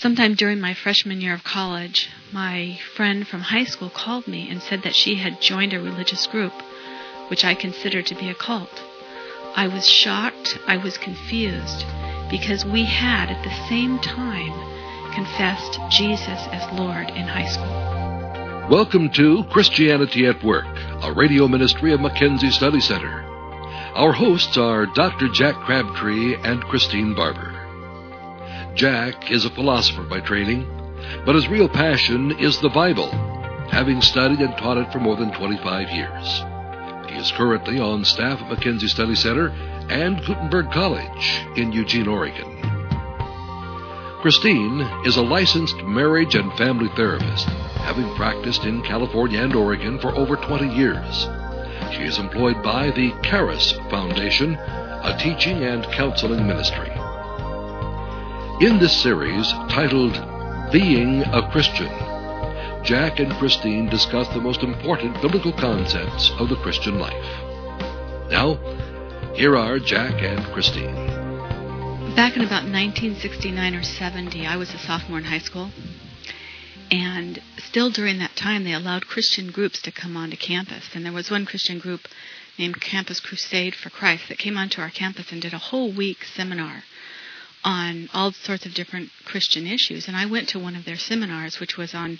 Sometime during my freshman year of college, my friend from high school called me and said that she had joined a religious group, which I considered to be a cult. I was shocked, I was confused, because we had at the same time confessed Jesus as Lord in high school. Welcome to Christianity at Work, a radio ministry of Mackenzie Study Center. Our hosts are Dr. Jack Crabtree and Christine Barber. Jack is a philosopher by training, but his real passion is the Bible, having studied and taught it for more than 25 years. He is currently on staff at Mackenzie Study Center and Gutenberg College in Eugene, Oregon. Christine is a licensed marriage and family therapist, having practiced in California and Oregon for over 20 years. She is employed by the Charis Foundation, a teaching and counseling ministry. In this series, titled Being a Christian, Jack and Christine discuss the most important biblical concepts of the Christian life. Now, here are Jack and Christine. Back in about 1969 or 70, I was a sophomore in high school. And still during that time, they allowed Christian groups to come onto campus. And there was one Christian group named Campus Crusade for Christ that came onto our campus and did a whole week seminar on all sorts of different Christian issues. And I went to one of their seminars, which was on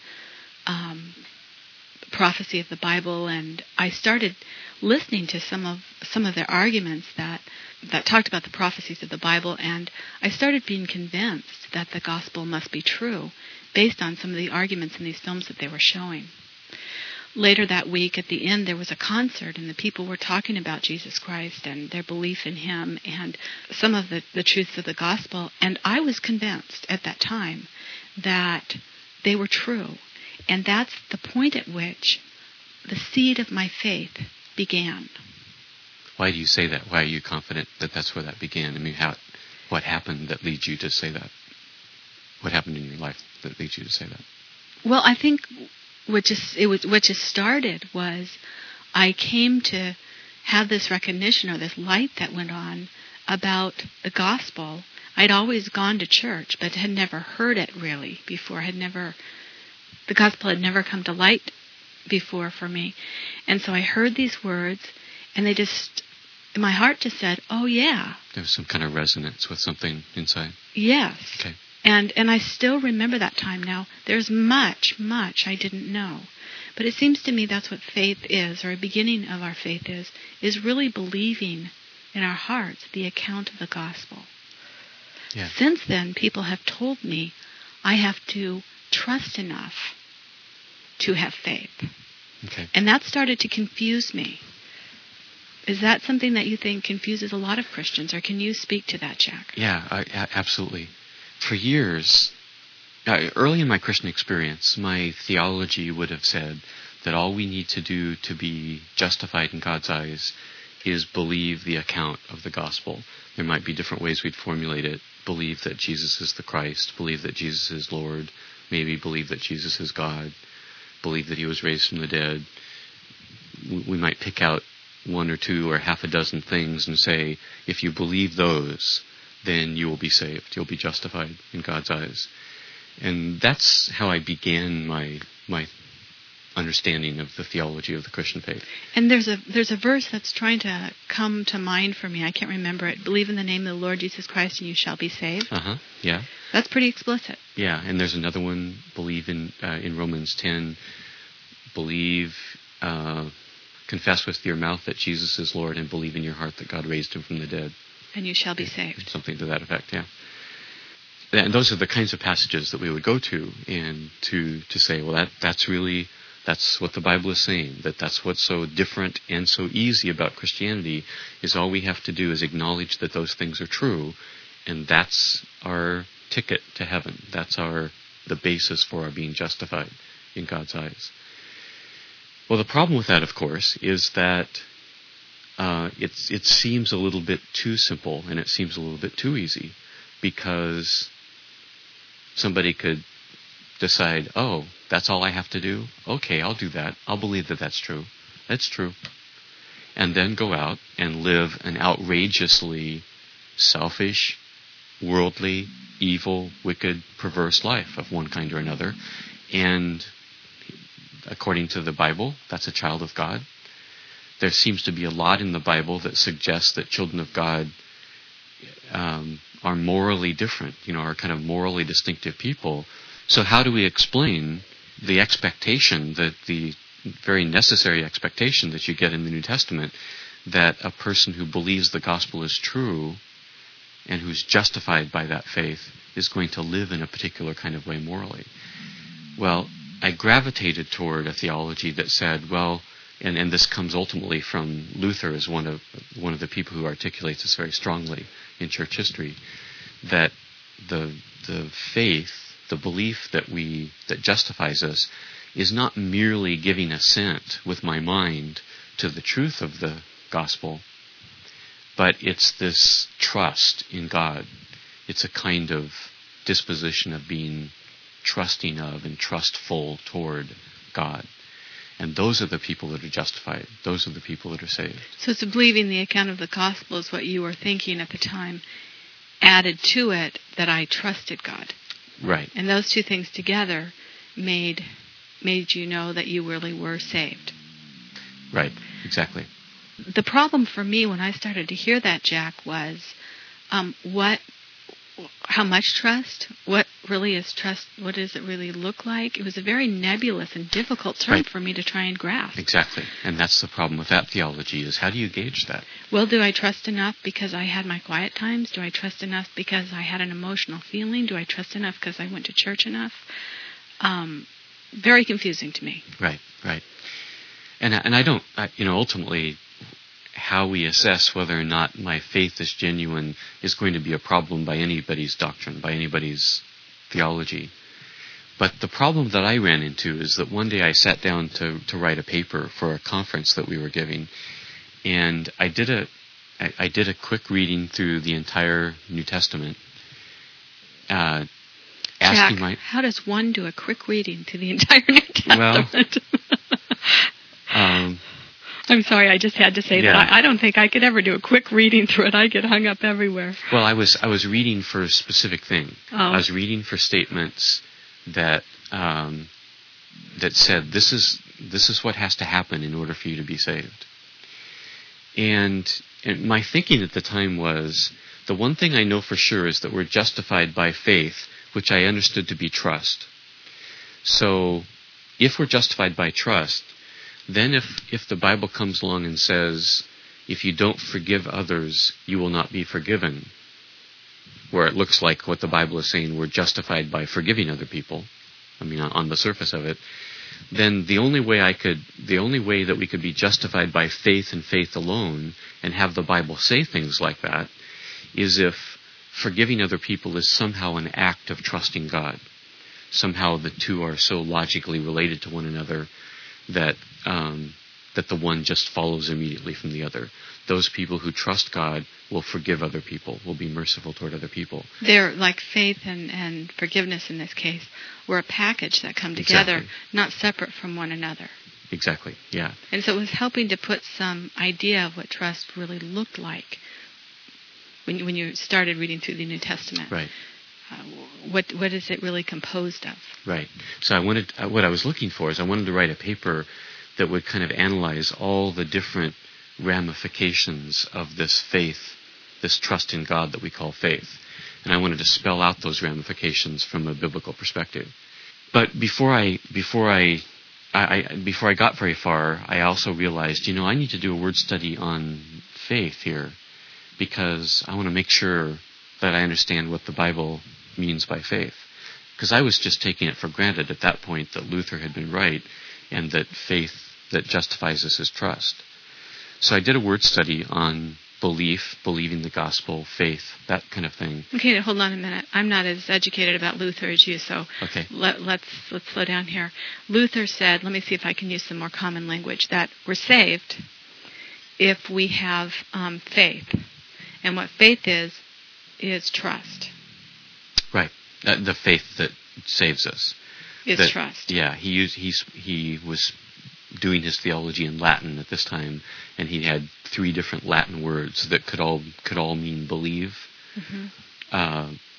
prophecy of the Bible, and I started listening to some of their arguments that talked about the prophecies of the Bible, and I started being convinced that the gospel must be true based on some of the arguments in these films that they were showing. Later that week, at the end, there was a concert, and the people were talking about Jesus Christ and their belief in Him and some of the truths of the gospel, and I was convinced at that time that they were true. And that's the point at which the seed of my faith began. Why do you say that? Why are you confident that that's where that began? I mean, what happened that leads you to say that? What happened in your life that leads you to say that? Well, I think what just started was I came to have this recognition or this light that went on about the gospel. I'd always gone to church, but had never heard it really before. The gospel had never come to light before for me. And so I heard these words, and my heart just said, oh yeah. There was some kind of resonance with something inside. Yes. Okay. And I still remember that time now. There's much I didn't know. But it seems to me that's what faith is, or a beginning of our faith is really believing in our hearts the account of the gospel. Yeah. Since then, people have told me I have to trust enough to have faith. Okay. And that started to confuse me. Is that something that you think confuses a lot of Christians, or can you speak to that, Jack? Yeah, absolutely. For years, early in my Christian experience, my theology would have said that all we need to do to be justified in God's eyes is believe the account of the gospel. There might be different ways we'd formulate it. Believe that Jesus is the Christ, believe that Jesus is Lord, maybe believe that Jesus is God, believe that He was raised from the dead. We might pick out one or two or half a dozen things and say, if you believe those, then you will be saved. You'll be justified in God's eyes. And that's how I began my understanding of the theology of the Christian faith. And there's a verse that's trying to come to mind for me. I can't remember it. Believe in the name of the Lord Jesus Christ and you shall be saved. Yeah. That's pretty explicit. Yeah, and there's another one, believe in Romans 10, confess with your mouth that Jesus is Lord and believe in your heart that God raised Him from the dead. And you shall be saved. Something to that effect, yeah. And those are the kinds of passages that we would go to and to say, well, that's what the Bible is saying, that's what's so different and so easy about Christianity, is all we have to do is acknowledge that those things are true, and that's our ticket to heaven. That's the basis for our being justified in God's eyes. Well, the problem with that, of course, is that it seems a little bit too simple, and it seems a little bit too easy, because somebody could decide, oh, that's all I have to do? Okay, I'll do that. I'll believe that that's true. That's true. And then go out and live an outrageously selfish, worldly, evil, wicked, perverse life of one kind or another. And according to the Bible, that's a child of God. There seems to be a lot in the Bible that suggests that children of God are morally different, are kind of morally distinctive people. So how do we explain the expectation, the very necessary expectation that you get in the New Testament, that a person who believes the gospel is true and who's justified by that faith is going to live in a particular kind of way morally? Well, I gravitated toward a theology that said, well, and this comes ultimately from Luther as one of the people who articulates this very strongly in church history, that the faith, the belief that justifies us, is not merely giving assent with my mind to the truth of the gospel, but it's this trust in God. It's a kind of disposition of being trusting of and trustful toward God. And those are the people that are justified. Those are the people that are saved. So it's believing the account of the gospel is what you were thinking at the time, added to it that I trusted God. Right. And those two things together made you know that you really were saved. Right, exactly. The problem for me when I started to hear that, Jack, was how much trust? What really is trust? What does it really look like? It was a very nebulous and difficult term for me to try and grasp. Exactly. And that's the problem with that theology, is how do you gauge that? Well, do I trust enough because I had my quiet times? Do I trust enough because I had an emotional feeling? Do I trust enough because I went to church enough? Very confusing to me. Right. And I don't, ultimately, how we assess whether or not my faith is genuine is going to be a problem by anybody's doctrine, by anybody's theology. But the problem that I ran into is that one day I sat down to write a paper for a conference that we were giving, and I did a quick reading through the entire New Testament. Jack, how does one do a quick reading to the entire New Testament? Well, I'm sorry, I just had to say that. I don't think I could ever do a quick reading through it. I get hung up everywhere. Well, I was reading for a specific thing. Oh. I was reading for statements that said this is what has to happen in order for you to be saved. And my thinking at the time was, the one thing I know for sure is that we're justified by faith, which I understood to be trust. So, if we're justified by trust, then if the Bible comes along and says, if you don't forgive others, you will not be forgiven, where it looks like what the Bible is saying, we're justified by forgiving other people, on the surface of it, then the only way that we could be justified by faith and faith alone and have the Bible say things like that is if forgiving other people is somehow an act of trusting God. Somehow the two are so logically related to one another that the one just follows immediately from the other. Those people who trust God will forgive other people, will be merciful toward other people. They're like faith and forgiveness in this case were a package that come together, not separate from one another. Exactly, yeah. And so it was helping to put some idea of what trust really looked like when you started reading through the New Testament. Right. What is it really composed of? Right. So what I was looking for is I wanted to write a paper that would kind of analyze all the different ramifications of this faith, this trust in God that we call faith. And I wanted to spell out those ramifications from a biblical perspective. But before I got very far, I also realized, I need to do a word study on faith here, because I want to make sure that I understand what the Bible means by faith. Because I was just taking it for granted at that point that Luther had been right and that faith that justifies us is trust. So I did a word study on belief, believing the gospel, faith, that kind of thing. Okay, hold on a minute. I'm not as educated about Luther as you, so okay. Let's slow down here. Luther said, let me see if I can use some more common language, that we're saved if we have faith. And what faith is trust. Right. The faith that saves us is trust. Yeah, he was doing his theology in Latin at this time, and he had 3 different Latin words that could all mean believe,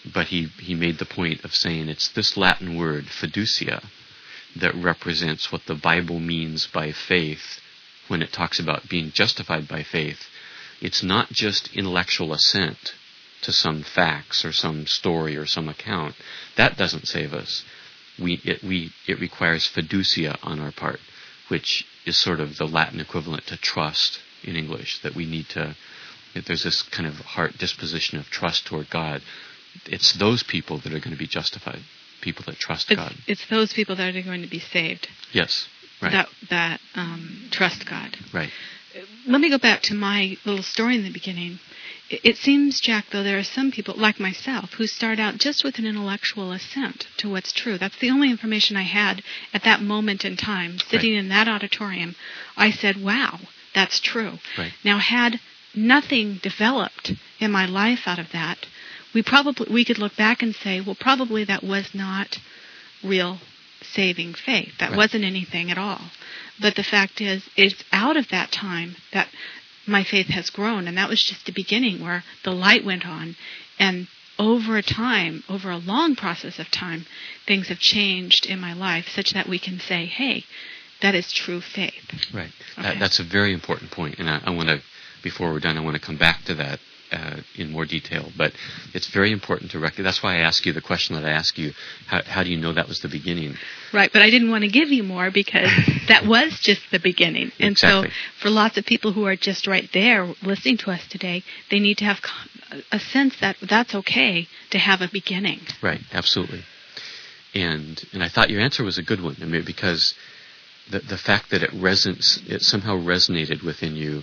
But he made the point of saying it's this Latin word, fiducia, that represents what the Bible means by faith when it talks about being justified by faith. It's not just intellectual assent to some facts or some story or some account. That doesn't save us. It requires fiducia on our part, which is sort of the Latin equivalent to trust in English, that we need to, that there's this kind of heart disposition of trust toward God. It's those people that are going to be justified, people that trust God. It's those people that are going to be saved. Yes, right. That trust God. Right. Let me go back to my little story in the beginning. It seems, Jack, though, there are some people, like myself, who start out just with an intellectual assent to what's true. That's the only information I had at that moment in time. Sitting in that auditorium, I said, wow, that's true. Right. Now, had nothing developed in my life out of that, we could look back and say, well, probably that was not real saving faith. That wasn't anything at all. But the fact is, it's out of that time that my faith has grown, and that was just the beginning where the light went on. And over a long process of time, things have changed in my life such that we can say, hey, that is true faith. Right. Okay. That's a very important point, and I want to, before we're done, I want to come back to that in more detail. But it's very important to recognize. That's why I ask you the question that I ask you. How do you know that was the beginning? Right, but I didn't want to give you more because that was just the beginning. And exactly. So for lots of people who are just right there listening to us today, they need to have a sense that that's okay to have a beginning. Right, absolutely. And I thought your answer was a good one. I mean, because the fact that it somehow resonated within you,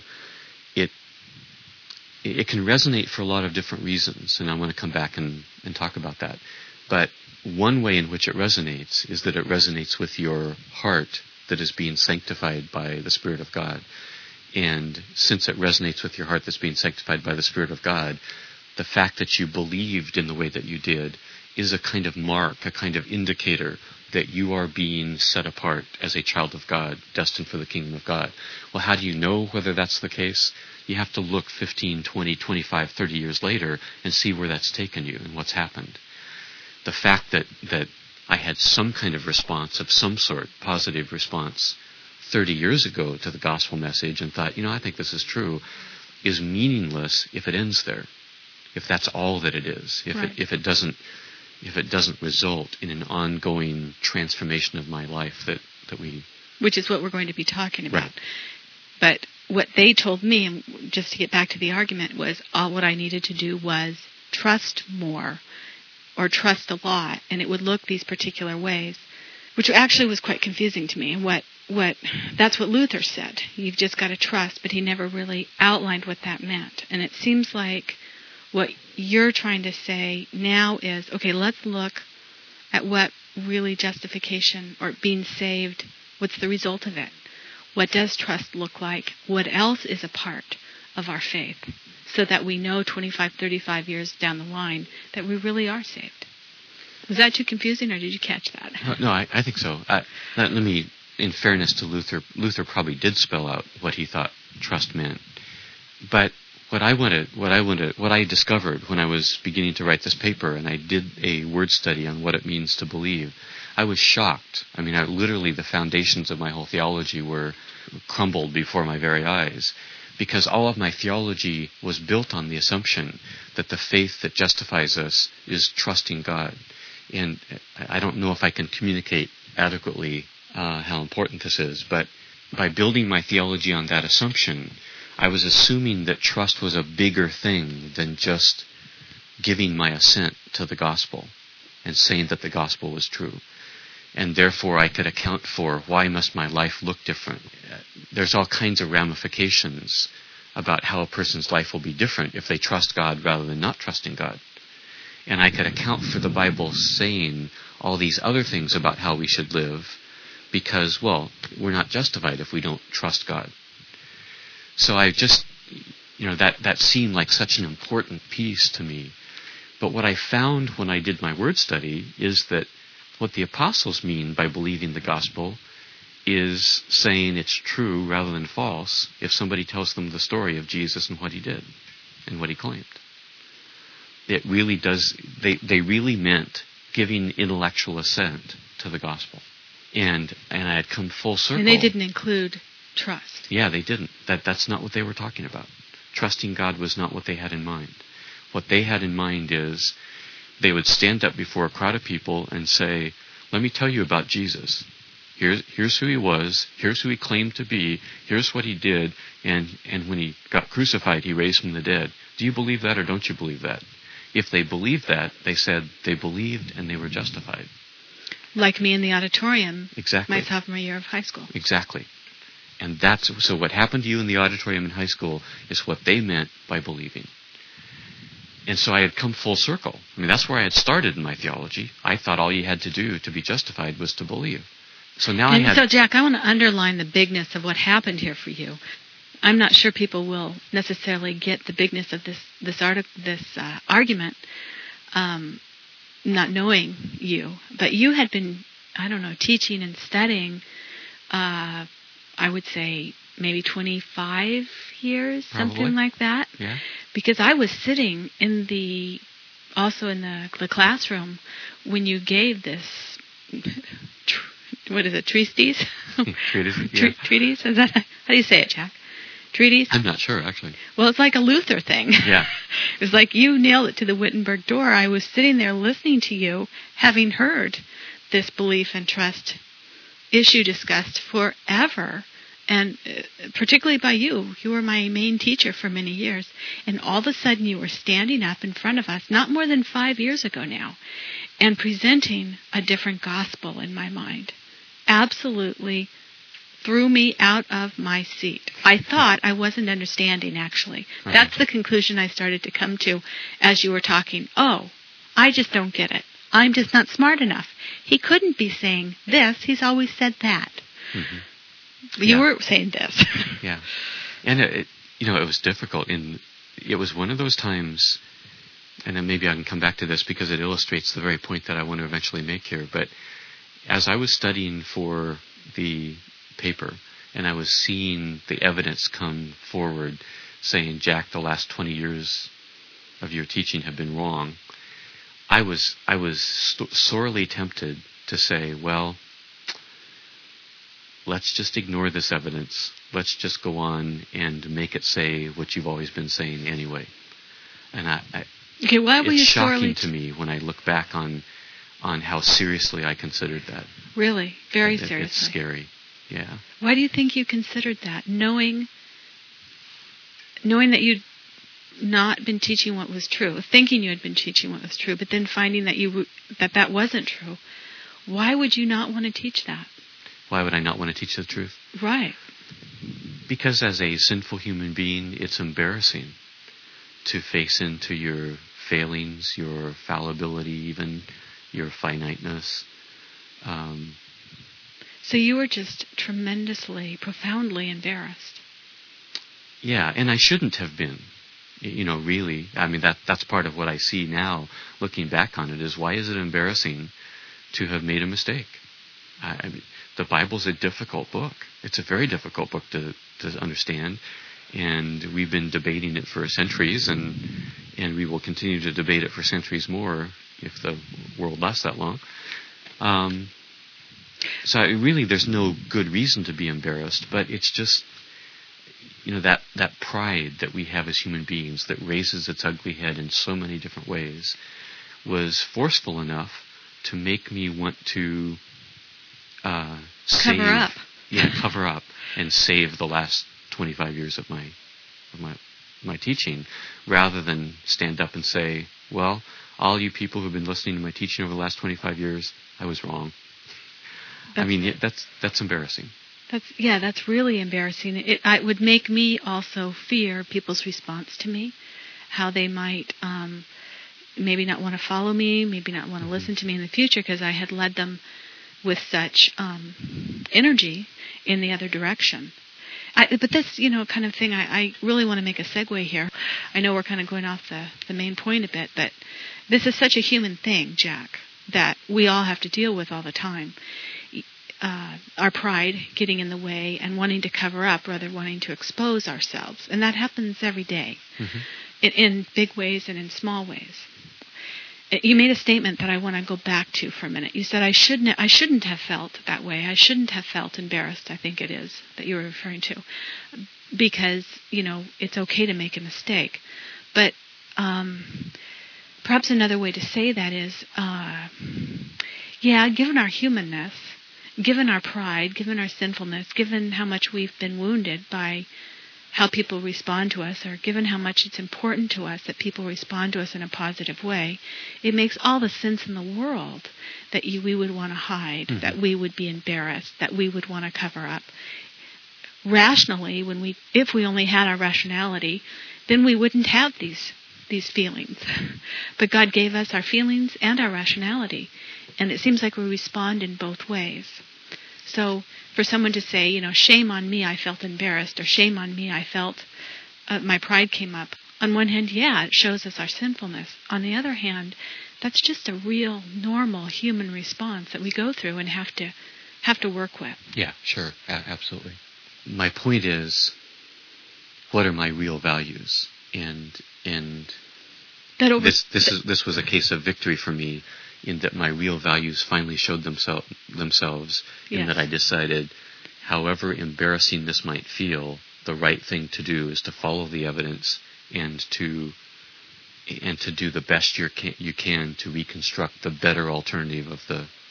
it can resonate for a lot of different reasons, and I want to come back and talk about that. But one way in which it resonates is that it resonates with your heart that is being sanctified by the Spirit of God. And since it resonates with your heart that's being sanctified by the Spirit of God, the fact that you believed in the way that you did is a kind of mark, a kind of indicator that you are being set apart as a child of God, destined for the kingdom of God. Well, how do you know whether that's the case? You have to look 15, 20, 25, 30 years later and see where that's taken you and what's happened. The fact that I had some kind of response of some sort, positive response, 30 years ago to the gospel message and thought, I think this is true, is meaningless if it ends there. If that's all that it is. If it doesn't result in an ongoing transformation of my life that we... Which is what we're going to be talking about. Right. But what they told me, and just to get back to the argument, was all what I needed to do was trust more or trust a lot, and it would look these particular ways, which actually was quite confusing to me. And that's what Luther said. You've just got to trust, but he never really outlined what that meant. And it seems like what you're trying to say now is, okay, let's look at what really justification or being saved, what's the result of it? What does trust look like? What else is a part of our faith? So that we know 25, 35 years down the line that we really are saved. Was that too confusing, or did you catch that? No, I think so. Let me, in fairness to Luther probably did spell out what he thought trust meant. But what I discovered when I was beginning to write this paper, and I did a word study on what it means to believe, I was shocked. I mean, literally the foundations of my whole theology were crumbled before my very eyes, because all of my theology was built on the assumption that the faith that justifies us is trusting God. And I don't know if I can communicate adequately how important this is, but by building my theology on that assumption, I was assuming that trust was a bigger thing than just giving my assent to the gospel and saying that the gospel was true. And therefore I could account for why must my life look different. There's all kinds of ramifications about how a person's life will be different if they trust God rather than not trusting God. And I could account for the Bible saying all these other things about how we should live because, well, we're not justified if we don't trust God. So I just, that seemed like such an important piece to me. But what I found when I did my word study is that what the apostles mean by believing the gospel is saying it's true rather than false if somebody tells them the story of Jesus and what he did and what he claimed. it really does. They really meant giving intellectual assent to the gospel, and I had come full circle. And they didn't include trust. Yeah, they didn't. That's not what they were talking about. Trusting God was not what they had in mind. What they had in mind is they would stand up before a crowd of people and say, "Let me tell you about Jesus. Here's who he was. Here's who he claimed to be. Here's what he did. And when he got crucified, he raised from the dead. Do you believe that or don't you believe that?" If they believed that, they said they believed and they were justified. Like me in the auditorium. Exactly. My sophomore year of high school. Exactly. And so what happened to you in the auditorium in high school is what they meant by believing. And so I had come full circle. I mean, that's where I had started in my theology. I thought all you had to do to be justified was to believe. So now So, Jack, I want to underline the bigness of what happened here for you. I'm not sure people will necessarily get the bigness of this argument, not knowing you. But you had been, teaching and studying, I would say maybe 25 years, Probably. something like that. Yeah. Because I was sitting also in the classroom when you gave this, what is it, treatise? Treatise, yeah. Treatise? Is that, how do you say it, Jack? Treatise? I'm not sure, actually. Well, it's like a Luther thing. Yeah. It was like you nailed it to the Wittenberg door. I was sitting there listening to you, having heard this belief and trust issue discussed forever, and particularly by you. You were my main teacher for many years, and all of a sudden you were standing up in front of us, not more than 5 years ago now, and presenting a different gospel in my mind. Absolutely threw me out of my seat. I thought I wasn't understanding, actually. Right. That's the conclusion I started to come to as you were talking. Oh, I just don't get it. I'm just not smart enough. He couldn't be saying this. He's always said that. Mm-hmm. You were saying this. Yeah. And, it was difficult. And it was one of those times, and then maybe I can come back to this because it illustrates the very point that I want to eventually make here. But as I was studying for the paper, and I was seeing the evidence come forward saying, "Jack, the last 20 years of your teaching have been wrong," I was sorely tempted to say, well, let's just ignore this evidence. Let's just go on and make it say what you've always been saying anyway. And okay, why were you it's sorely shocking to me when I look back on how seriously I considered that. Really? Very seriously. It's scary. Yeah. Why do you think you considered that? Knowing that you'd not been teaching what was true, thinking you had been teaching what was true, but then finding that that wasn't true. Why would you not want to teach that? Why would I not want to teach the truth? Right. Because as a sinful human being, it's embarrassing to face into your failings, your fallibility, even your finiteness. So you were just tremendously, profoundly embarrassed. Yeah, and I shouldn't have been. Really. I mean, that's part of what I see now, looking back on it, is why is it embarrassing to have made a mistake? I mean, the Bible's a difficult book. It's a very difficult book to understand, and we've been debating it for centuries, and we will continue to debate it for centuries more if the world lasts that long. So really, there's no good reason to be embarrassed, but it's just, that pride that we have as human beings that raises its ugly head in so many different ways was forceful enough to make me want to cover up. Yeah, cover up and save the last 25 years of my teaching, rather than stand up and say, well, all you people who've been listening to my teaching over the last 25 years, I was wrong. That's embarrassing. That's really embarrassing. It would make me also fear people's response to me, how they might maybe not want to follow me, maybe not want to listen to me in the future because I had led them with such energy in the other direction. But this, kind of thing, I really want to make a segue here. I know we're kind of going off the main point a bit, but this is such a human thing, Jack, that we all have to deal with all the time. Our pride getting in the way and wanting to cover up rather than wanting to expose ourselves. And that happens every day, in big ways and in small ways. you made a statement that I want to go back to for a minute. You said I shouldn't have felt that way. I shouldn't have felt embarrassed, I think it is, that you were referring to. Because, it's okay to make a mistake. But perhaps another way to say that is, given our humanness, given our pride, given our sinfulness, given how much we've been wounded by how people respond to us, or given how much it's important to us that people respond to us in a positive way, it makes all the sense in the world that we would want to hide, that we would be embarrassed, that we would want to cover up. Rationally, if we only had our rationality, then we wouldn't have these feelings. But God gave us our feelings and our rationality, and it seems like we respond in both ways. So for someone to say, shame on me, I felt embarrassed, or shame on me, I felt my pride came up. On one hand, it shows us our sinfulness. On the other hand, that's just a real, normal human response that we go through and have to work with. Yeah, sure, absolutely. My point is, what are my real values? And this was a case of victory for me, in that my real values finally showed themselves, in that I decided, however embarrassing this might feel, the right thing to do is to follow the evidence and to do the best you can to reconstruct the better alternative of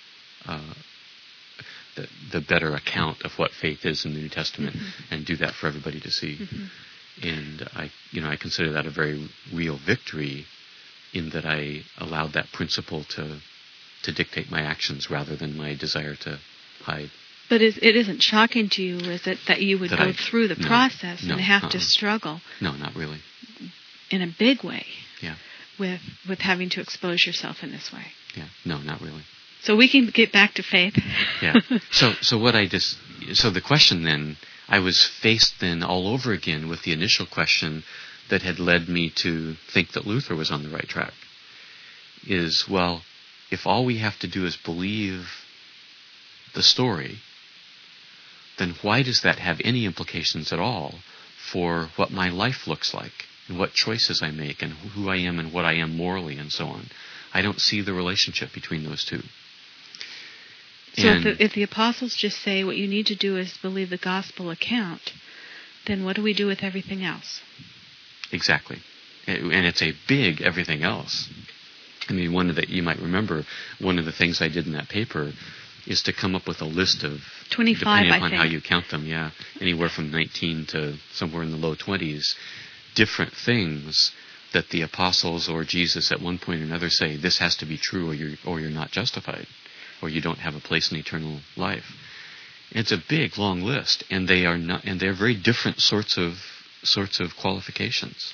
the better account of what faith is in the New Testament, and do that for everybody to see. And I consider that a very real victory, in that I allowed that principle to dictate my actions rather than my desire to hide. But it isn't shocking to you, is it, that you would go through the process and have to struggle? No, not really. In a big way. Yeah. With having to expose yourself in this way. Yeah. No, not really. So we can get back to faith. Yeah. So the question then, I was faced then all over again with the initial question that had led me to think that Luther was on the right track. Is, well, if all we have to do is believe the story, then why does that have any implications at all for what my life looks like, and what choices I make, and who I am and what I am morally, and so on? I don't see the relationship between those two. So if the apostles just say what you need to do is believe the gospel account, then what do we do with everything else? Exactly. And it's a big everything else. I mean, you might remember, one of the things I did in that paper is to come up with a list of 25, depending upon how you count them, anywhere from 19 to somewhere in the low 20s, different things that the apostles or Jesus at one point or another say, this has to be true, or you're not justified, or you don't have a place in eternal life. It's a big, long list, and they're very different sorts of qualifications.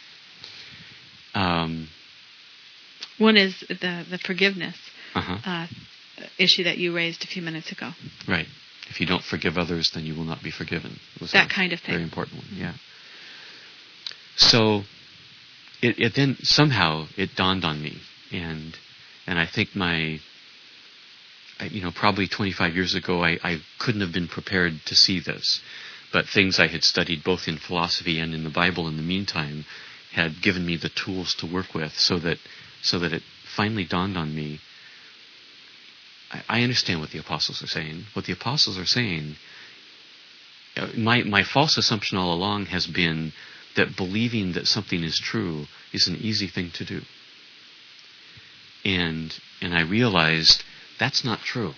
One is the forgiveness issue that you raised a few minutes ago. Right. If you don't forgive others, then you will not be forgiven. That kind of thing. Very important one, yeah. So it then somehow it dawned on me, and I think probably 25 years ago I couldn't have been prepared to see this, but things I had studied both in philosophy and in the Bible in the meantime had given me the tools to work with, so that it finally dawned on me. I understand what the apostles are saying. What the apostles are saying, my false assumption all along has been that believing that something is true is an easy thing to do. And I realized that's not true.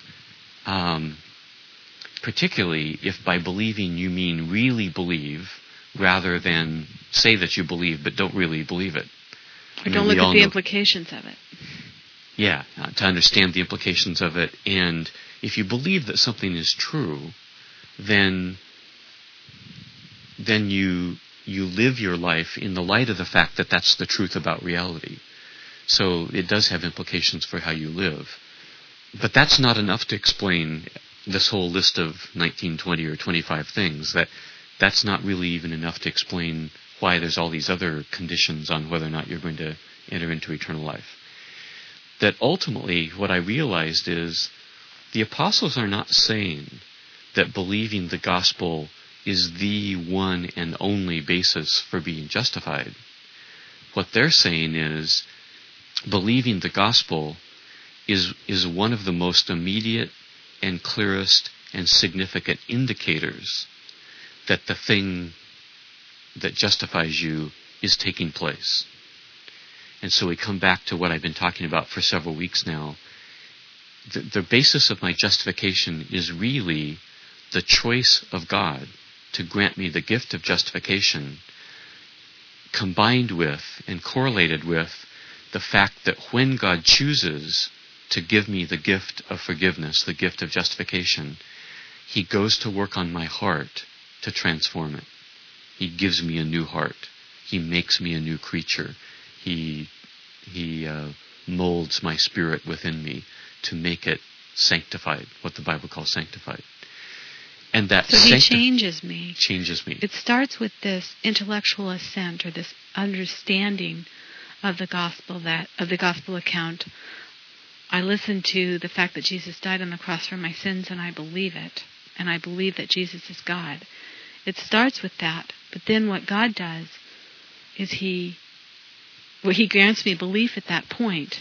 Particularly if by believing you mean really believe, rather than say that you believe but don't really believe it. Or don't look at the implications of it. Yeah, to understand the implications of it. And if you believe that something is true, then you live your life in the light of the fact that that's the truth about reality. So it does have implications for how you live. But that's not enough to explain this whole list of 19, 20, or 25 things. That's not really even enough to explain why there's all these other conditions on whether or not you're going to enter into eternal life. That ultimately, what I realized is the apostles are not saying that believing the gospel is the one and only basis for being justified. What they're saying is believing the gospel is one of the most immediate and clearest and significant indicators that the thing that justifies you is taking place. And so we come back to what I've been talking about for several weeks now. The basis of my justification is really the choice of God to grant me the gift of justification, combined with and correlated with the fact that when God chooses to give me the gift of forgiveness, the gift of justification, He goes to work on my heart to transform it. He gives me a new heart. He makes me a new creature. He molds my spirit within me to make it sanctified, what the Bible calls sanctified. And that so He changes me. Changes me. It starts with this intellectual assent, or this understanding of the gospel, of the gospel account. I listen to the fact that Jesus died on the cross for my sins, and I believe it. And I believe that Jesus is God. It starts with that. But then what God does is He grants me belief at that point.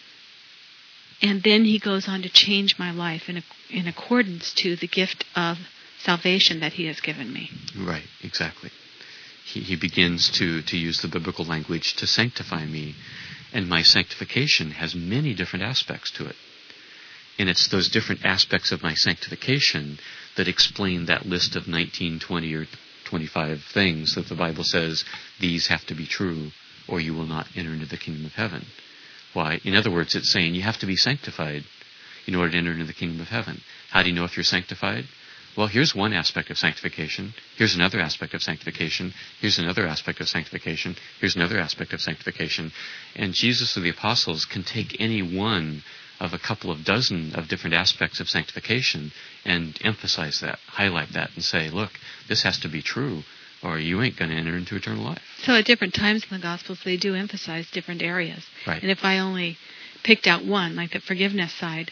And then He goes on to change my life in accordance to the gift of salvation that He has given me. Right, exactly. He begins to use the biblical language to sanctify me. And my sanctification has many different aspects to it. And it's those different aspects of my sanctification that explain that list of 19, 20, or 25 things that the Bible says, these have to be true, or you will not enter into the kingdom of heaven. Why? In other words, it's saying you have to be sanctified in order to enter into the kingdom of heaven. How do you know if you're sanctified? Well, here's one aspect of sanctification. Here's another aspect of sanctification. Here's another aspect of sanctification. Here's another aspect of sanctification. And Jesus or the apostles can take any one of a couple of dozen of different aspects of sanctification and emphasize that, highlight that, and say, look, this has to be true, or you ain't going to enter into eternal life. So at different times in the Gospels, they do emphasize different areas. Right. And if I only picked out one, like the forgiveness side,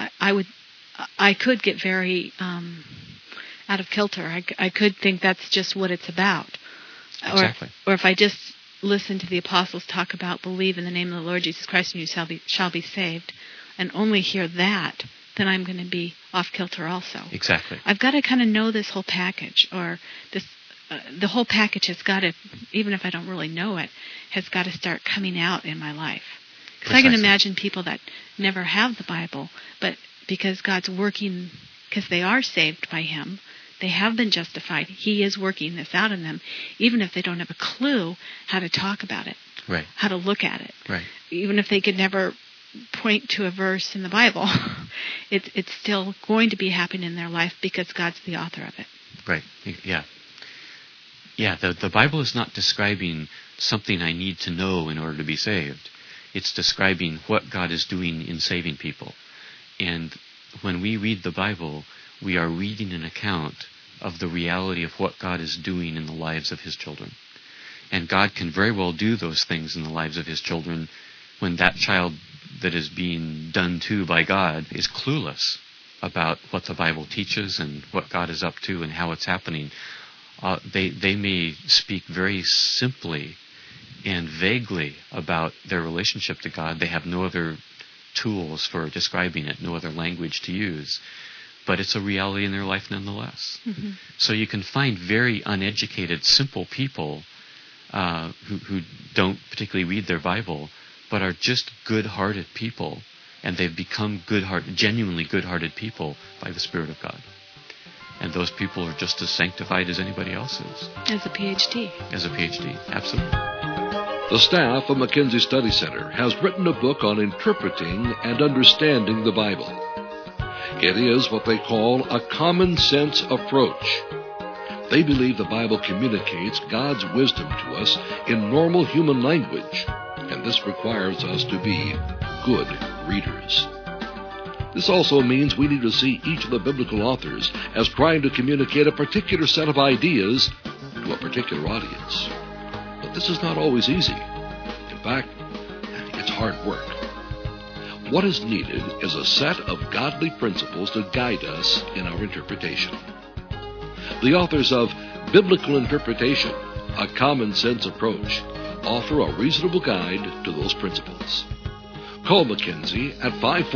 I could get very out of kilter. I could think that's just what it's about. Exactly. Or if I just listen to the apostles talk about believe in the name of the Lord Jesus Christ and you shall be saved, and only hear that, then I'm going to be off kilter also. Exactly. I've got to kind of know this whole package, or this. The whole package has got to, even if I don't really know it, has got to start coming out in my life. Because I can imagine people that never have the Bible, but because God's working, because they are saved by Him, they have been justified, He is working this out in them, even if they don't have a clue how to talk about it, right, how to look at it. Right. Even if they could never point to a verse in the Bible, it's still going to be happening in their life because God's the author of it. Right, yeah. Yeah, the Bible is not describing something I need to know in order to be saved. It's describing what God is doing in saving people. And when we read the Bible, we are reading an account of the reality of what God is doing in the lives of His children. And God can very well do those things in the lives of His children when that child that is being done to by God is clueless about what the Bible teaches and what God is up to and how it's happening. They may speak very simply and vaguely about their relationship to God. They have no other tools for describing it, no other language to use. But it's a reality in their life nonetheless. Mm-hmm. So you can find very uneducated, simple people who don't particularly read their Bible, but are just good-hearted people. And they've become genuinely good-hearted people by the Spirit of God. And those people are just as sanctified as anybody else is. As a PhD. As a PhD, absolutely. The staff of Mackenzie Study Center has written a book on interpreting and understanding the Bible. It is what they call a common sense approach. They believe the Bible communicates God's wisdom to us in normal human language, and this requires us to be good readers. This also means we need to see each of the biblical authors as trying to communicate a particular set of ideas to a particular audience. But this is not always easy. In fact, it's hard work. What is needed is a set of godly principles to guide us in our interpretation. The authors of Biblical Interpretation, A Common Sense Approach, offer a reasonable guide to those principles. Call Mackenzie at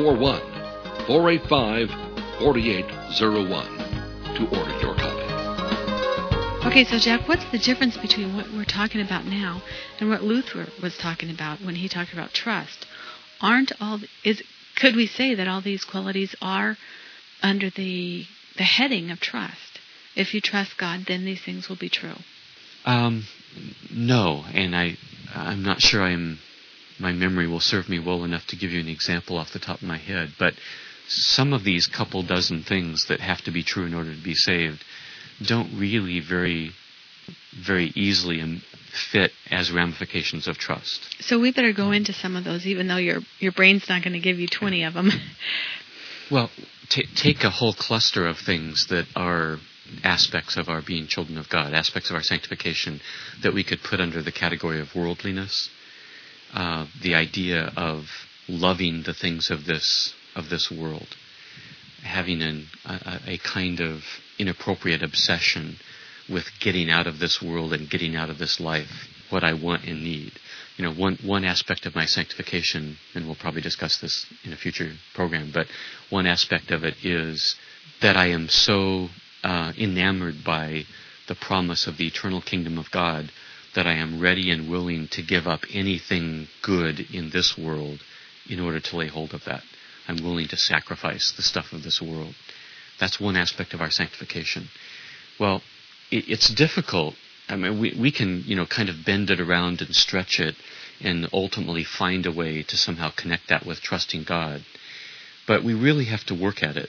541-485-4801 to order your copy. Okay, so Jack, what's the difference between what we're talking about now and what Luther was talking about when he talked about trust? Could we say that all these qualities are under the heading of trust? If you trust God, then these things will be true. No, and I'm not sure my memory will serve me well enough to give you an example off the top of my head, but some of these couple dozen things that have to be true in order to be saved don't really very, very easily fit as ramifications of trust. So we better go into some of those, even though your brain's not going to give you 20 of them. Well, take a whole cluster of things that are aspects of our being children of God, aspects of our sanctification that we could put under the category of worldliness. The idea of loving the things of this world, having a kind of inappropriate obsession with getting out of this world and getting out of this life what I want and need. You know, one aspect of my sanctification, and we'll probably discuss this in a future program, but one aspect of it is that I am so enamored by the promise of the eternal kingdom of God that I am ready and willing to give up anything good in this world in order to lay hold of that. I'm willing to sacrifice the stuff of this world. That's one aspect of our sanctification. Well, it's difficult. I mean, we can, kind of bend it around and stretch it and ultimately find a way to somehow connect that with trusting God. But we really have to work at it.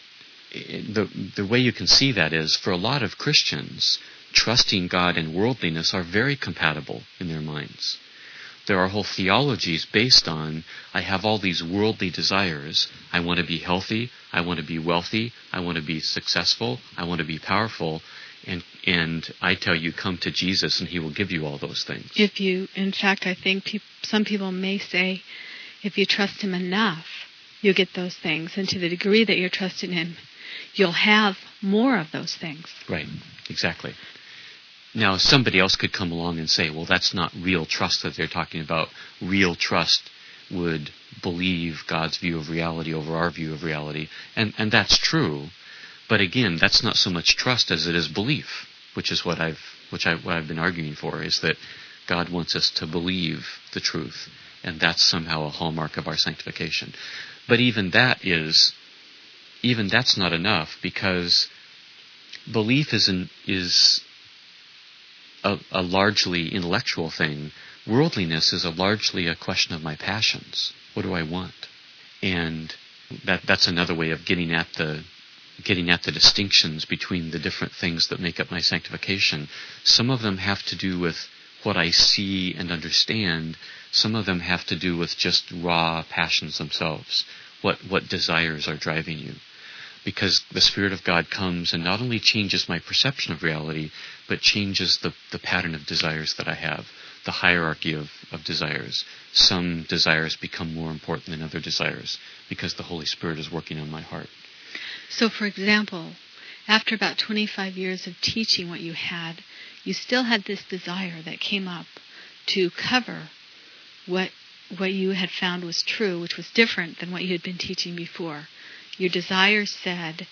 The way you can see that is, for a lot of Christians, trusting God and worldliness are very compatible in their minds. There are whole theologies based on, I have all these worldly desires. I want to be healthy. I want to be wealthy. I want to be successful. I want to be powerful. And I tell you, come to Jesus and He will give you all those things. In fact, I think some people may say, if you trust Him enough, you'll get those things. And to the degree that you're trusting Him, you'll have more of those things. Right, exactly. Now, somebody else could come along and say, well, that's not real trust that they're talking about. Real trust would believe God's view of reality over our view of reality. And that's true. But again, that's not so much trust as it is belief, which is what I've been arguing for, is that God wants us to believe the truth. And that's somehow a hallmark of our sanctification. But even that's not enough, because belief is a largely intellectual thing. Worldliness is largely a question of my passions. What do I want? And that's another way of getting at the distinctions between the different things that make up my sanctification. Some of them have to do with what I see and understand. Some of them have to do with just raw passions themselves. What desires are driving you? Because the Spirit of God comes and not only changes my perception of reality, but changes the pattern of desires that I have, the hierarchy of desires. Some desires become more important than other desires because the Holy Spirit is working on my heart. So, for example, after about 25 years of teaching what you had, you still had this desire that came up to cover what you had found was true, which was different than what you had been teaching before. Your desire said,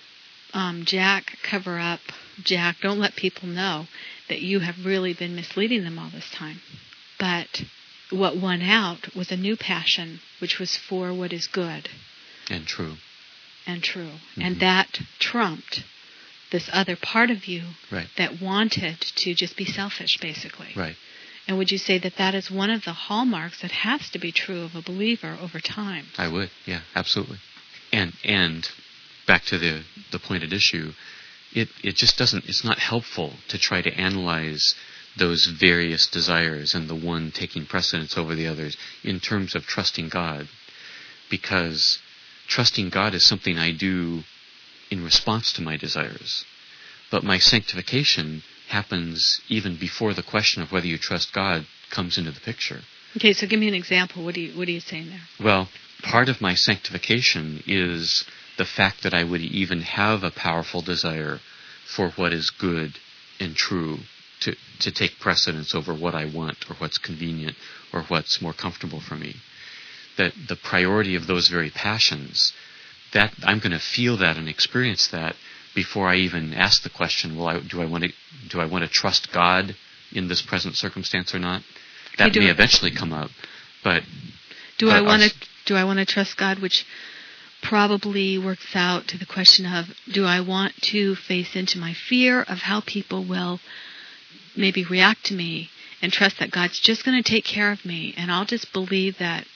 Jack, cover up. Jack, don't let people know that you have really been misleading them all this time. But what won out was a new passion, which was for what is good. And true. Mm-hmm. And that trumped this other part of you that wanted to just be selfish, basically. Right. And would you say that is one of the hallmarks that has to be true of a believer over time? I would, yeah, absolutely. And back to the point at issue, it just doesn't, it's not helpful to try to analyze those various desires and the one taking precedence over the others in terms of trusting God, because trusting God is something I do in response to my desires. But my sanctification happens even before the question of whether you trust God comes into the picture. Okay, so give me an example. What are you saying there? Well, part of my sanctification is the fact that I would even have a powerful desire for what is good and true to take precedence over what I want or what's convenient or what's more comfortable for me. that the priority of those very passions, that I'm going to feel that and experience that before I even ask the question, well, do I want to trust God in this present circumstance or not? That may eventually come up, but do I want to trust God, which probably works out to the question of, do I want to face into my fear of how people will maybe react to me, and trust that God's just going to take care of me, and I'll just believe that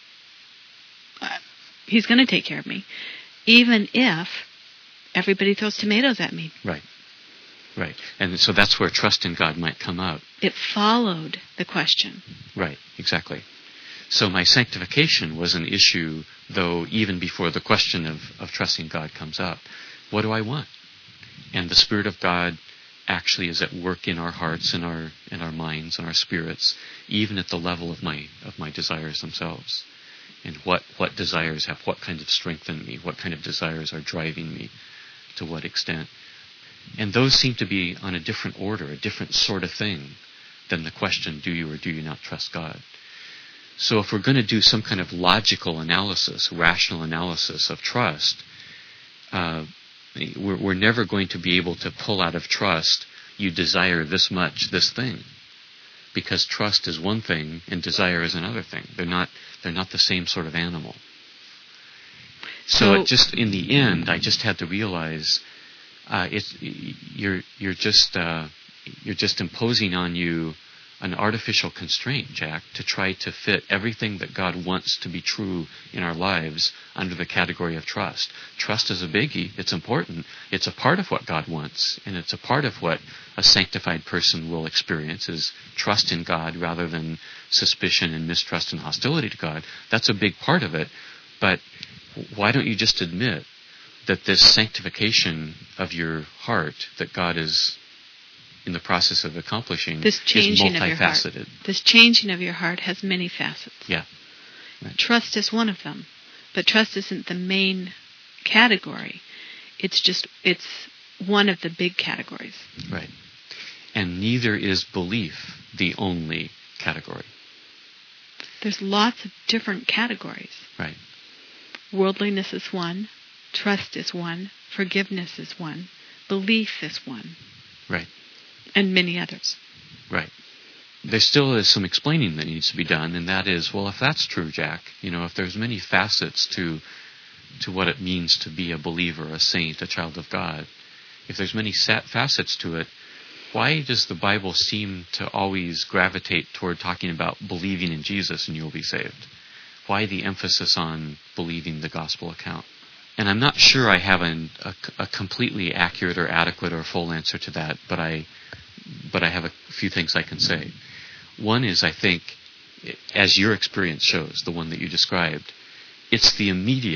He's going to take care of me, even if everybody throws tomatoes at me. Right. And so that's where trust in God might come out. It followed the question. Right, exactly. So my sanctification was an issue, though, even before the question of trusting God comes up. What do I want? And the Spirit of God actually is at work in our hearts, in our minds, and our spirits, even at the level of my desires themselves. And what desires have what kind of strength in me, what kind of desires are driving me, to what extent. And those seem to be on a different order, a different sort of thing than the question, do you or do you not trust God? So if we're going to do some kind of logical analysis, rational analysis of trust, we're never going to be able to pull out of trust, you desire this much, this thing. Because trust is one thing and desire is another thing. They're not the same sort of animal. So it just, in the end, I just had to realize you're just imposing on you an artificial constraint, Jack, to try to fit everything that God wants to be true in our lives under the category of trust. Trust is a biggie. It's important. It's a part of what God wants, and it's a part of what a sanctified person will experience, is trust in God rather than suspicion and mistrust and hostility to God. That's a big part of it. But why don't you just admit that this sanctification of your heart that God is in the process of accomplishing is multifaceted? This changing of your heart has many facets. Yeah. Right. Trust is one of them, but trust isn't the main category. It's one of the big categories. Right. And neither is belief the only category. There's lots of different categories. Right. Worldliness is one. Trust is one. Forgiveness is one. Belief is one. Right. And many others. Right. There still is some explaining that needs to be done, and that is, well, if that's true, Jack, if there's many facets to what it means to be a believer, a saint, a child of God, if there's many facets to it, why does the Bible seem to always gravitate toward talking about believing in Jesus and you'll be saved? Why the emphasis on believing the gospel account? And I'm not sure I have a completely accurate or adequate or full answer to that, but I have a few things I can say. One is, I think, as your experience shows, the one that you described, it's the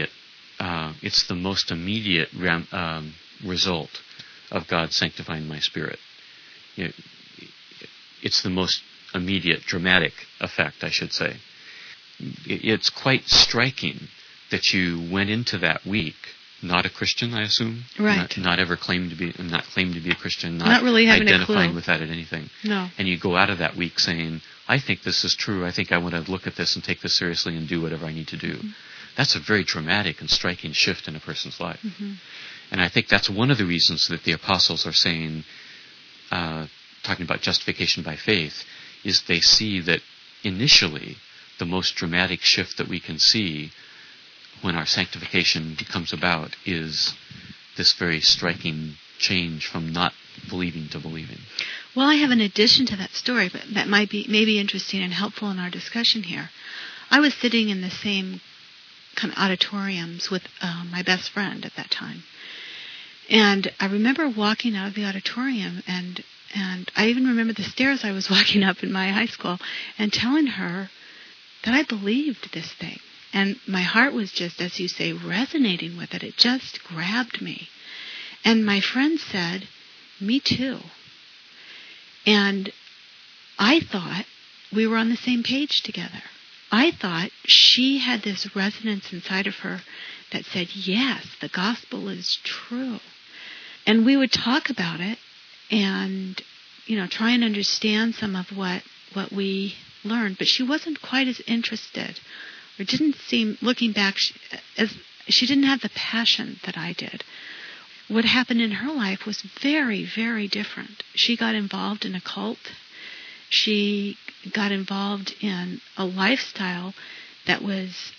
most immediate result of God sanctifying my spirit. It's the most immediate, dramatic effect, I should say. It's quite striking that you went into that week not a Christian, I assume. Right. Not ever claimed to be a Christian. Not really having identifying a clue with that at anything. No. And you go out of that week saying, I think this is true. I think I want to look at this and take this seriously and do whatever I need to do. Mm-hmm. That's a very dramatic and striking shift in a person's life. Mm-hmm. And I think that's one of the reasons that the apostles are saying, talking about justification by faith, is they see that initially the most dramatic shift that we can see when our sanctification comes about is this very striking change from not believing to believing. Well, I have an addition to that story, but that might be maybe interesting and helpful in our discussion here. I was sitting in the same kind of auditoriums with my best friend at that time. And I remember walking out of the auditorium, and I even remember the stairs I was walking up in my high school, and telling her that I believed this thing. And my heart was just, as you say, resonating with it. It just grabbed me. And my friend said, me too. And I thought we were on the same page together. I thought she had this resonance inside of her that said, yes, the gospel is true. And we would talk about it and, try and understand some of what we learned. But she wasn't quite as interested or didn't seem, looking back, she didn't have the passion that I did. What happened in her life was very, very different. She got involved in a cult. She got involved in a lifestyle that was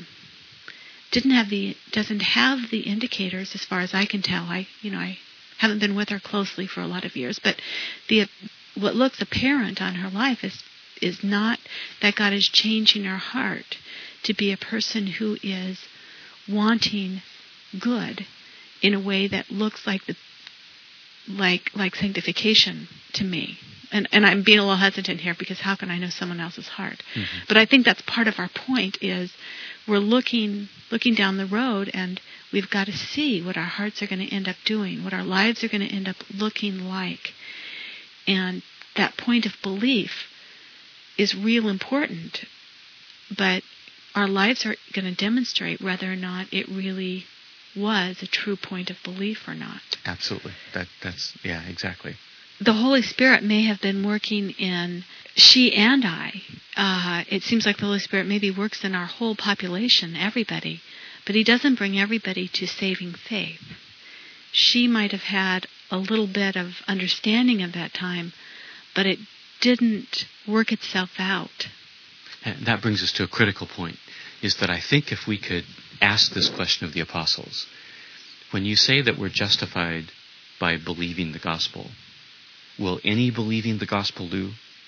doesn't have the indicators, as far as I can tell. I haven't been with her closely for a lot of years, but what looks apparent on her life is not that God is changing her heart to be a person who is wanting good in a way that looks like sanctification to me. And I'm being a little hesitant here, because how can I know someone else's heart? Mm-hmm. But I think that's part of our point, is we're looking down the road, and we've got to see what our hearts are going to end up doing, what our lives are going to end up looking like. And that point of belief is real important, but our lives are going to demonstrate whether or not it really was a true point of belief or not. Absolutely. That's exactly. The Holy Spirit may have been working in she and I. It seems like the Holy Spirit maybe works in our whole population, everybody, but He doesn't bring everybody to saving faith. She might have had a little bit of understanding of that time, but it didn't work itself out. And that brings us to a critical point, is that I think if we could ask this question of the apostles, when you say that we're justified by believing the gospel, will any believing the gospel do?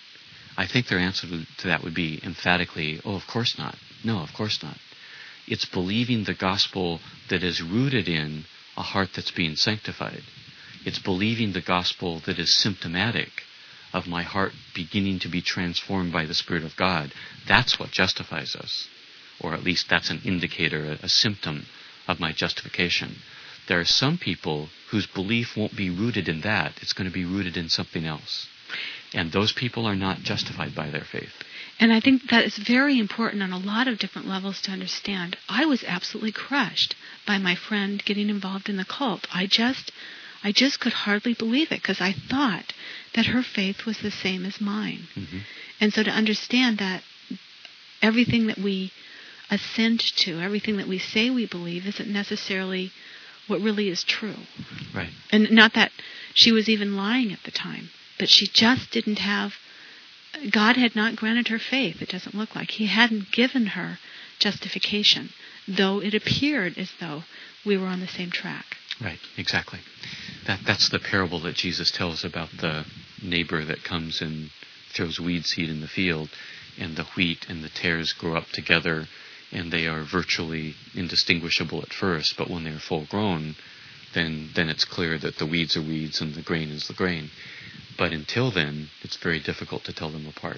I think their answer to that would be emphatically, oh, of course not. No, of course not. It's believing the gospel that is rooted in a heart that's being sanctified. It's believing the gospel that is symptomatic of my heart beginning to be transformed by the Spirit of God. That's what justifies us. Or at least that's an indicator, a symptom of my justification. There are some people whose belief won't be rooted in that. It's going to be rooted in something else. And those people are not justified by their faith. And I think that is very important on a lot of different levels to understand. I was absolutely crushed by my friend getting involved in the cult. I just could hardly believe it, because I thought that her faith was the same as mine. Mm-hmm. And so to understand that everything that we assent to, everything that we say we believe, isn't necessarily what really is true. Right. And not that she was even lying at the time, but she just didn't have, God had not granted her faith, it doesn't look like. He hadn't given her justification, though it appeared as though we were on the same track. Right, exactly. That's the parable that Jesus tells about the neighbor that comes and throws weed seed in the field, and the wheat and the tares grow up together, and they are virtually indistinguishable at first, but when they're full grown, then it's clear that the weeds are weeds and the grain is the grain. But until then, it's very difficult to tell them apart.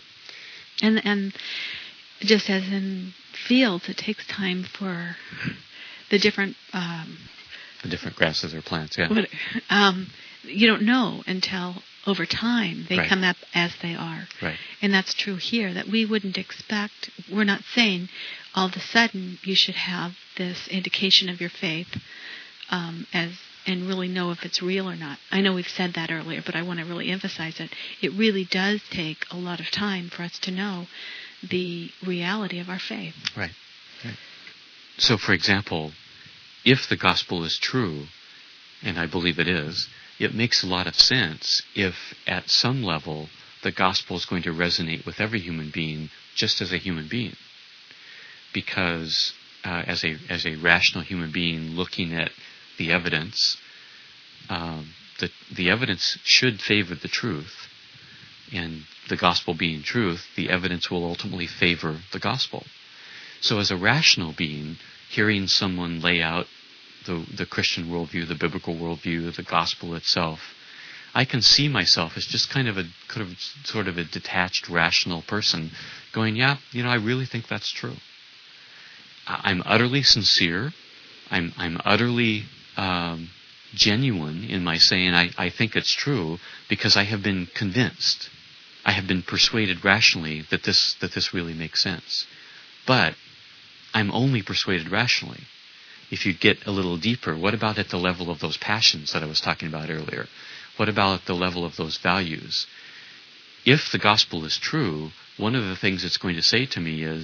And just as in fields, it takes time for the different grasses or plants, yeah. You don't know until over time they right. come up as they are. Right. And that's true here, that we wouldn't expect, we're not saying all of a sudden you should have this indication of your faith and really know if it's real or not. I know we've said that earlier, but I want to really emphasize it. It really does take a lot of time for us to know the reality of our faith. Right. So, for example, if the gospel is true, and I believe it is, it makes a lot of sense if at some level the gospel is going to resonate with every human being just as a human being. Because as a rational human being looking at the evidence, the evidence should favor the truth. And the gospel being truth, the evidence will ultimately favor the gospel. So as a rational being, hearing someone lay out the Christian worldview, the biblical worldview, the gospel itself, I can see myself as just kind of sort of a detached, rational person going, yeah, I really think that's true. I'm utterly sincere. I'm utterly genuine in my saying I think it's true because I have been convinced. I have been persuaded rationally that this really makes sense. But I'm only persuaded rationally. If you get a little deeper, what about at the level of those passions that I was talking about earlier? What about at the level of those values? If the gospel is true, one of the things it's going to say to me is,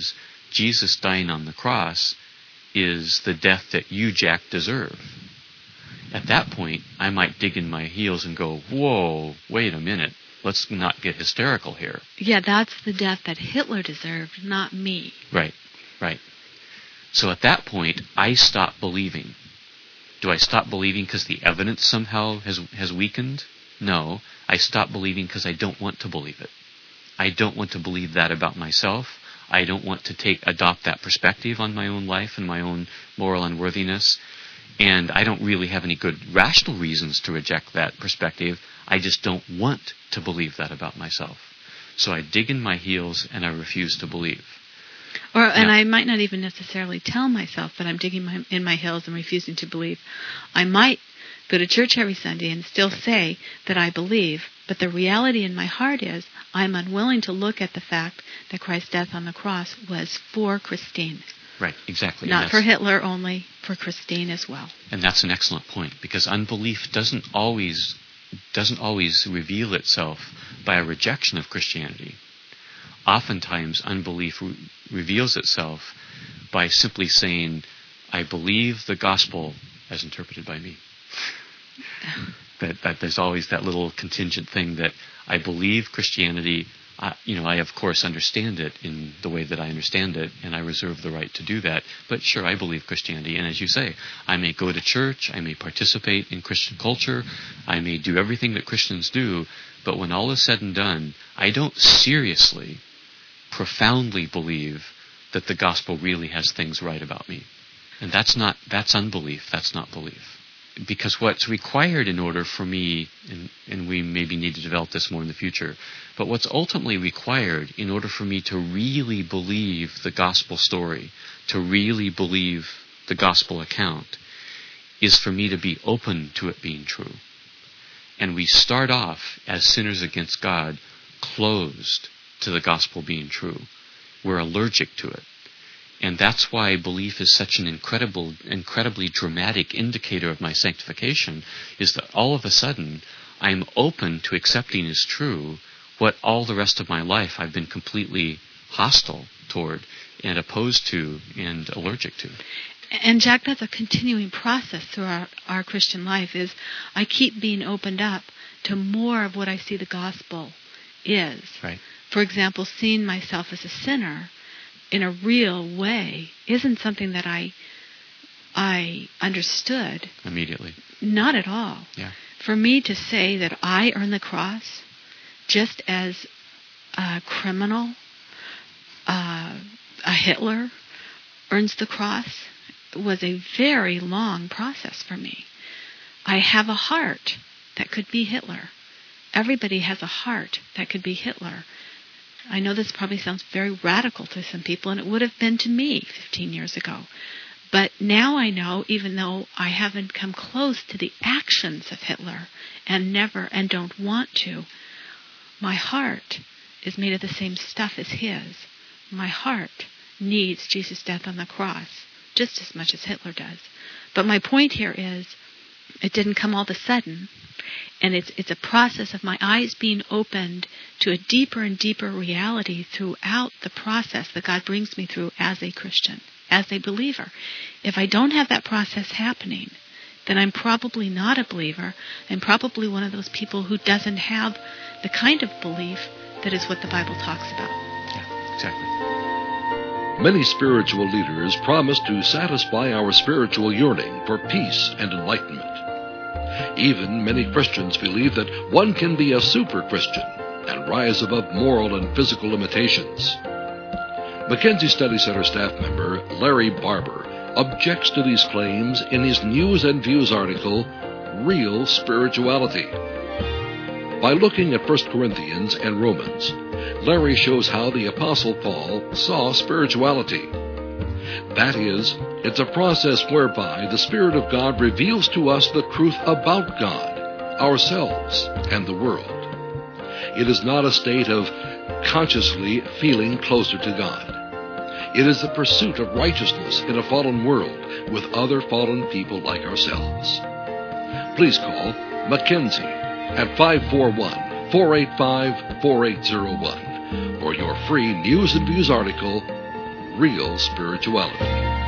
Jesus dying on the cross is the death that you, Jack, deserve. At that point, I might dig in my heels and go, whoa, wait a minute. Let's not get hysterical here. Yeah, that's the death that Hitler deserved, not me. Right. So at that point, I stop believing. Do I stop believing because the evidence somehow has weakened? No. I stop believing because I don't want to believe it. I don't want to believe that about myself. I don't want to adopt that perspective on my own life and my own moral unworthiness. And I don't really have any good rational reasons to reject that perspective. I just don't want to believe that about myself. So I dig in my heels and I refuse to believe. And I might not even necessarily tell myself that I'm digging in my heels and refusing to believe. I might go to church every Sunday and still say that I believe, but the reality in my heart is I'm unwilling to look at the fact that Christ's death on the cross was for Christine. Right, exactly. Not for Hitler only, for Christine as well. And that's an excellent point, because unbelief doesn't always reveal itself by a rejection of Christianity. Oftentimes, unbelief reveals itself by simply saying, I believe the gospel as interpreted by me. that there's always that little contingent thing that I believe Christianity. I of course understand it in the way that I understand it, and I reserve the right to do that. But sure, I believe Christianity, and as you say, I may go to church, I may participate in Christian culture, I may do everything that Christians do, but when all is said and done, I don't seriously, profoundly believe that the gospel really has things right about me. And that's unbelief, that's not belief. Because what's required in order for me, and we maybe need to develop this more in the future, but what's ultimately required in order for me to really believe the gospel story, to really believe the gospel account, is for me to be open to it being true. And we start off as sinners against God, closed to the gospel being true. We're allergic to it. And that's why belief is such an incredibly dramatic indicator of my sanctification, is that all of a sudden I'm open to accepting as true what all the rest of my life I've been completely hostile toward and opposed to and allergic to. And Jack, that's a continuing process throughout our Christian life, is I keep being opened up to more of what I see the gospel is. Right. For example, seeing myself as a sinner in a real way isn't something that I understood immediately. Not at all. Yeah. For me to say that I earn the cross, just as a criminal, a Hitler earns the cross, was a very long process for me. I have a heart that could be Hitler. Everybody has a heart that could be Hitler. I know this probably sounds very radical to some people, and it would have been to me 15 years ago. But now I know, even though I haven't come close to the actions of Hitler and don't want to, my heart is made of the same stuff as his. My heart needs Jesus' death on the cross just as much as Hitler does. But my point here is, it didn't come all of a sudden. And it's a process of my eyes being opened to a deeper and deeper reality throughout the process that God brings me through as a Christian, as a believer. If I don't have that process happening, then I'm probably not a believer. I'm probably one of those people who doesn't have the kind of belief that is what the Bible talks about. Yeah, exactly. Many spiritual leaders promise to satisfy our spiritual yearning for peace and enlightenment. Even many Christians believe that one can be a super Christian and rise above moral and physical limitations. Mackenzie Study Center staff member Larry Barber objects to these claims in his News and Views article, Real Spirituality. By looking at 1 Corinthians and Romans, Larry shows how the Apostle Paul saw spirituality. That is, it's a process whereby the Spirit of God reveals to us the truth about God, ourselves, and the world. It is not a state of consciously feeling closer to God. It is the pursuit of righteousness in a fallen world with other fallen people like ourselves. Please call Mackenzie at 541-485-4801 for your free News and Views article, real spirituality.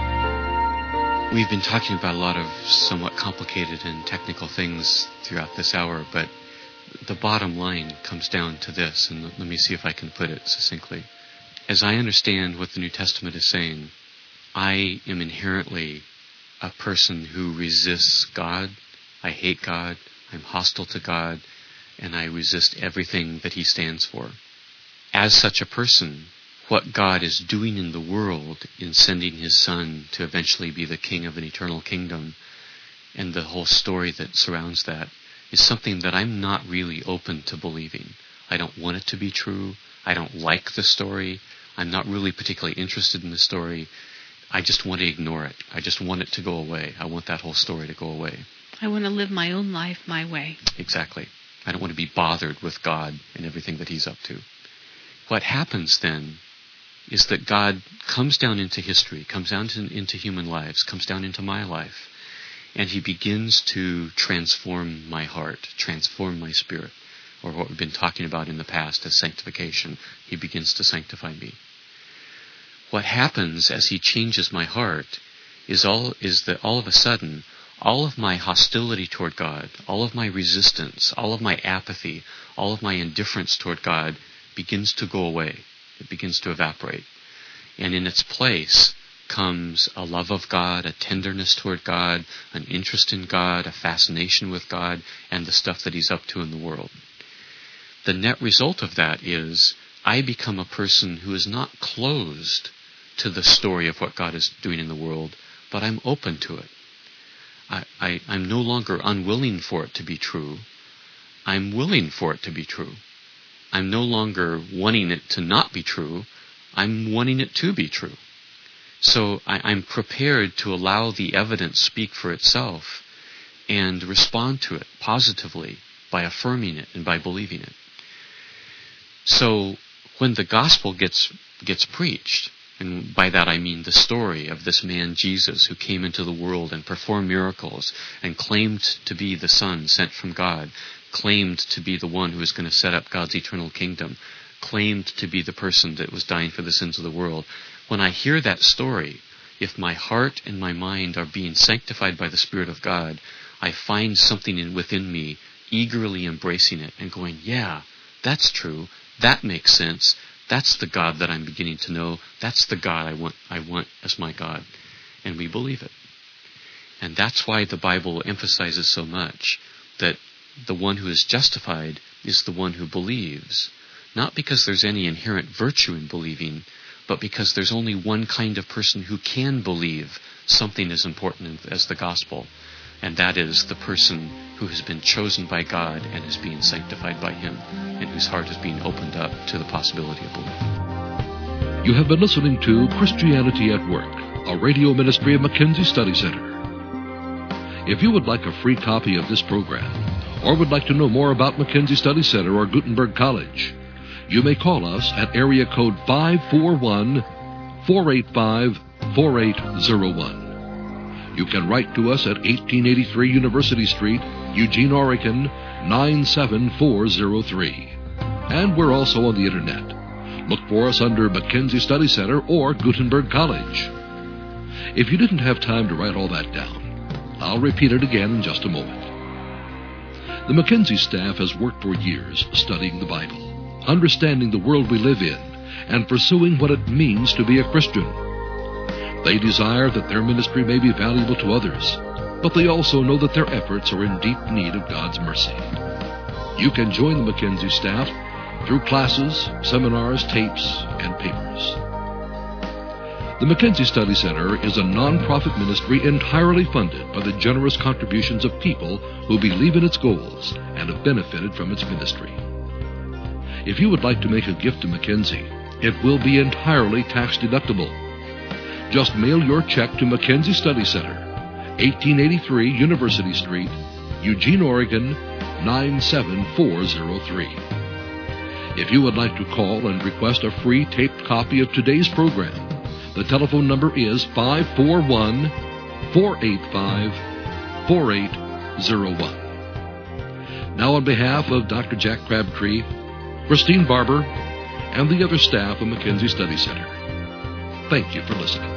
We've been talking about a lot of somewhat complicated and technical things throughout this hour, but the bottom line comes down to this, and let me see if I can put it succinctly. As I understand what the New Testament is saying, I am inherently a person who resists God. I hate God. I'm hostile to God, and I resist everything that He stands for. As such a person, what God is doing in the world in sending His Son to eventually be the King of an eternal kingdom, and the whole story that surrounds that, is something that I'm not really open to believing. I don't want it to be true. I don't like the story. I'm not really particularly interested in the story. I just want to ignore it. I just want it to go away. I want that whole story to go away. I want to live my own life my way. Exactly. I don't want to be bothered with God and everything that He's up to. What happens then is that God comes down into history, comes down into human lives, comes down into my life, and He begins to transform my heart, transform my spirit, or what we've been talking about in the past as sanctification. He begins to sanctify me. What happens as He changes my heart is that all of a sudden, all of my hostility toward God, all of my resistance, all of my apathy, all of my indifference toward God begins to go away. It begins to evaporate. And in its place comes a love of God, a tenderness toward God, an interest in God, a fascination with God, and the stuff that He's up to in the world. The net result of that is I become a person who is not closed to the story of what God is doing in the world, but I'm open to it. I'm no longer unwilling for it to be true. I'm willing for it to be true. I'm no longer wanting it to not be true. I'm wanting it to be true. So I'm prepared to allow the evidence speak for itself and respond to it positively by affirming it and by believing it. So when the gospel gets preached, and by that I mean the story of this man Jesus who came into the world and performed miracles and claimed to be the Son sent from God, claimed to be the one who was going to set up God's eternal kingdom, claimed to be the person that was dying for the sins of the world. When I hear that story, if my heart and my mind are being sanctified by the Spirit of God, I find something within me eagerly embracing it and going, yeah, that's true. That makes sense. That's the God that I'm beginning to know. That's the God I want as my God. And we believe it. And that's why the Bible emphasizes so much that the one who is justified is the one who believes. Not because there's any inherent virtue in believing, but because there's only one kind of person who can believe something as important as the gospel. And that is the person who has been chosen by God and is being sanctified by Him, and whose heart is being opened up to the possibility of belief. You have been listening to Christianity at Work, a radio ministry of Mackenzie Study Center. If you would like a free copy of this program, or would like to know more about Mackenzie Study Center or Gutenberg College, you may call us at area code 541-485-4801. You can write to us at 1883 University Street, Eugene, Oregon, 97403. And we're also on the Internet. Look for us under Mackenzie Study Center or Gutenberg College. If you didn't have time to write all that down, I'll repeat it again in just a moment. The Mackenzie staff has worked for years studying the Bible, understanding the world we live in, and pursuing what it means to be a Christian. They desire that their ministry may be valuable to others, but they also know that their efforts are in deep need of God's mercy. You can join the Mackenzie staff through classes, seminars, tapes, and papers. The Mackenzie Study Center is a non-profit ministry entirely funded by the generous contributions of people who believe in its goals and have benefited from its ministry. If you would like to make a gift to Mackenzie, it will be entirely tax-deductible. Just mail your check to Mackenzie Study Center, 1883 University Street, Eugene, Oregon, 97403. If you would like to call and request a free taped copy of today's program, the telephone number is 541-485-4801. Now on behalf of Dr. Jack Crabtree, Christine Barber, and the other staff of Mackenzie Study Center, Thank you for listening.